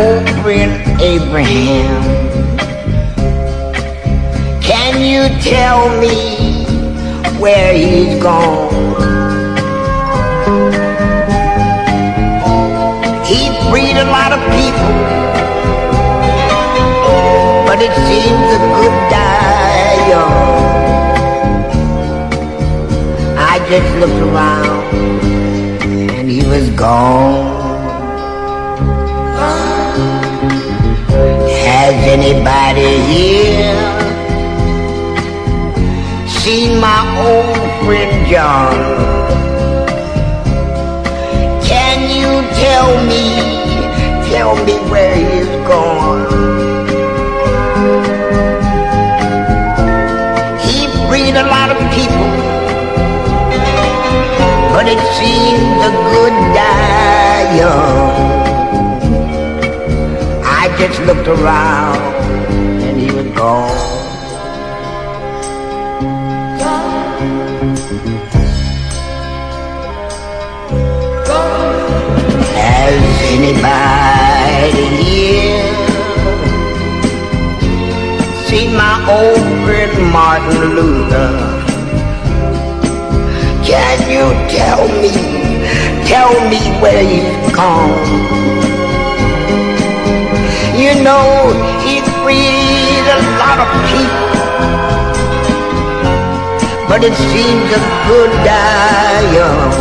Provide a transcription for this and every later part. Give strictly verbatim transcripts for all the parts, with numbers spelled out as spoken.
old friend Abraham, can you tell me where he's gone? He freed a lot of people, but it seems the good die young. I just looked around and he was gone. Has anybody here seen my old friend John? Can you tell me, tell me where he's gone? He freed a lot of people, but it seems the good die young. I just looked around and he was gone. Has anybody here seen my old friend Martin Luther? Can you tell me, tell me where he's gone? You know, he freed a lot of people, but it seems a good die young.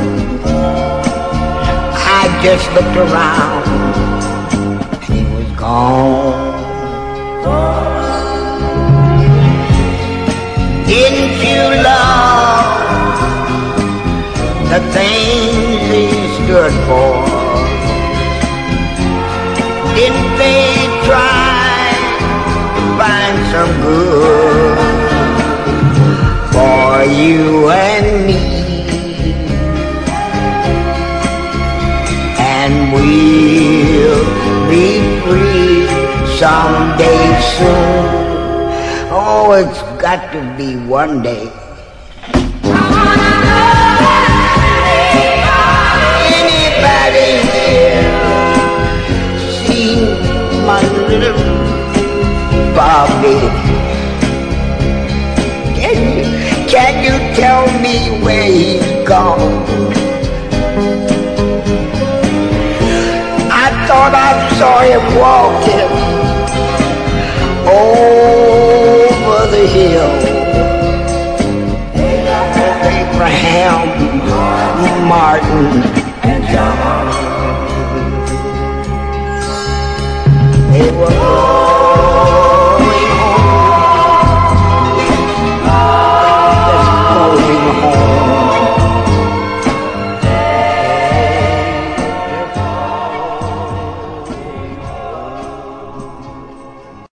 I just looked around and he was gone. Didn't you love the things he stood for? Didn't they try to find some good for you and me? And we'll be free someday soon. Oh, it's got to be one day. Anybody here seen my little Bobby? Can you, can you tell me where he's gone? I thought I saw him walking over the hill. Abraham, Martin, and John. They were